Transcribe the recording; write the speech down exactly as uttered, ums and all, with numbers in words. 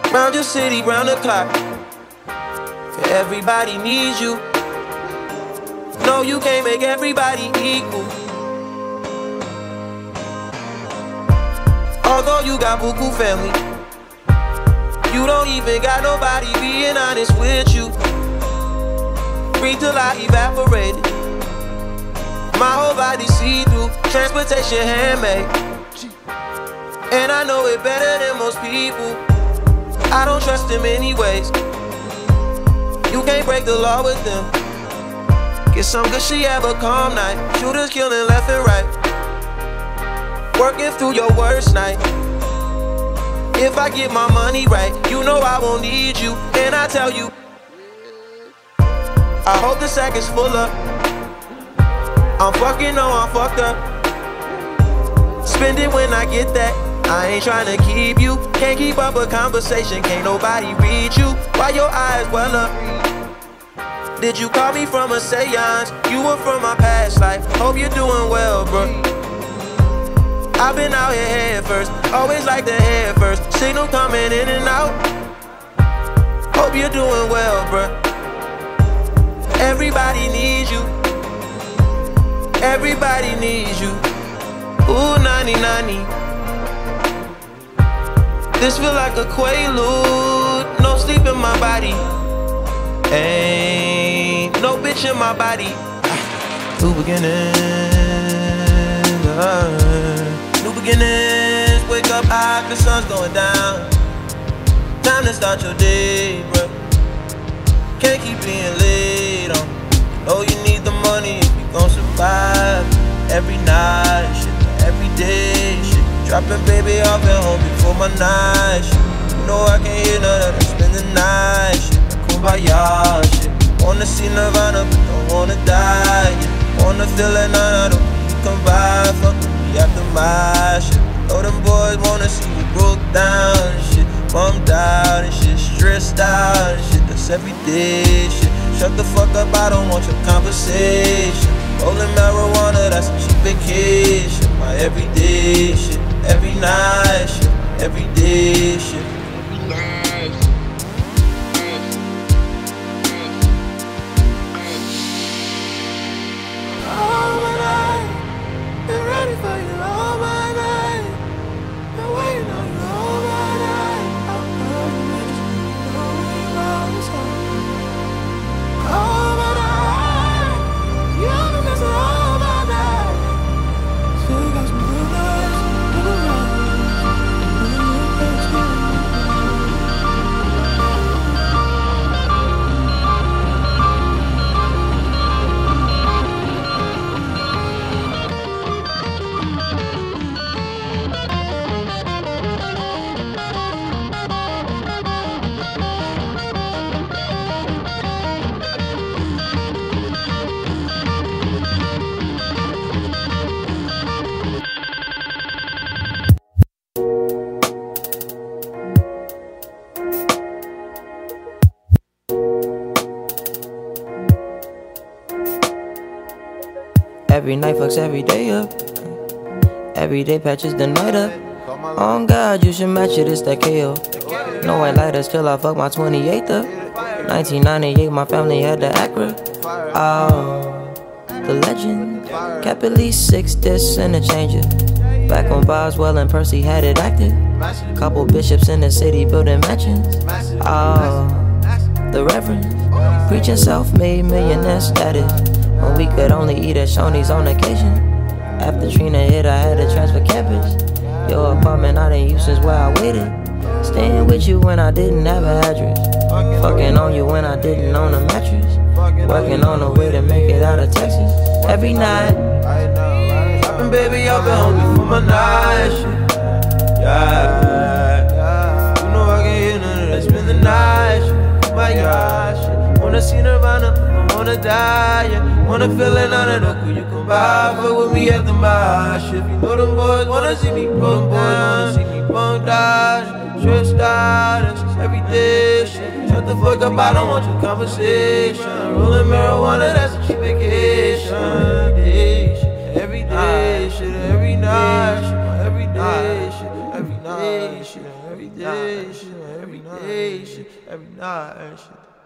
Round your city, round the clock. Everybody needs you. No, you can't make everybody equal. Although you got buku family, you don't even got nobody being honest with you. Breathe till I evaporated. My whole body see-through, transportation handmade. And I know it better than most people. I don't trust them anyways. You can't break the law with them. Get some good shit, have a calm night. Shooters killing left and right. Working through your worst night. If I get my money right, you know I won't need you. And I tell you, I hope the sack is full up. I'm fucking, no, I'm fucked up. Spend it when I get that. I ain't tryna keep you. Can't keep up a conversation, can't nobody read you. Why your eyes well up? Did you call me from a seance? You were from my past life. Hope you're doing well, bro. I've been out here head first. Always like the head first. Signal coming in and out. Hope you're doing well, bro. Everybody needs you. Everybody needs you. Ooh, nani nani. This feel like a quaalude. No sleep in my body. Ain't no bitch in my body. New beginnings, uh, new beginnings. Wake up high, the sun's going down. Time to start your day, bro. Can't keep being late on. Know you need the money if you gon' survive. Every night, shit, every day, shit. Dropping baby off at home before my night, shit. You know I can't hear none of that, spend the night, shit. Kumbaya, shit. Wanna see Nirvana, but don't wanna die, yeah. Wanna feel it, none of them you come by. Fuck with me after my shit. Know them boys wanna see you broke down and shit. Bummed out and shit, stressed out and shit. That's everyday shit. Shut the fuck up, I don't want your conversation. Rolling marijuana, that's a cheap vacation. My everyday shit, every night shit, everyday shit. All my night, been ready for you all my night. Been waiting on you all my night. I'm gonna miss you, know me well this time. All my night, you've been missing all my night. Still got some good nights, good nights. Every night fucks every day up. Every day patches the night up. On God, you should match it, it's that K O. No white lighters till I fuck my twenty-eighth up. nineteen ninety-eight, my family had the Acura. Oh, the legend. Kept at least six discs and a changer. Back when Boswell and Percy had it active. Couple bishops in the city building mansions. Oh, the Reverend. Preaching self-made millionaire status. When we could only eat at Shoney's on occasion. After Trina hit, I had to transfer campus. Your apartment I didn't use since where I waited. Staying with you when I didn't have an address. Fucking on you when I didn't own a mattress. Working on a way to make it out of Texas. Every night, dropping baby off at home before my night shit. Yeah, you know I can't hear none of that. Spend the night shit. My gosh, shit. Wanna see Nirvana, but don't wanna die, yeah. Wanna feel it, none of the cool you come by. Fuck with me after my shit. You know them boys wanna see me broke down, see me bumped out, stressed out, that's just everyday shit. Shut the fuck up, I don't want your conversation. Rolling marijuana, that's a cheap vacation. Every day shit, every day shit, every night shit, every day shit, every night. day, shit, every day, shit, every day, shit, every night, shit.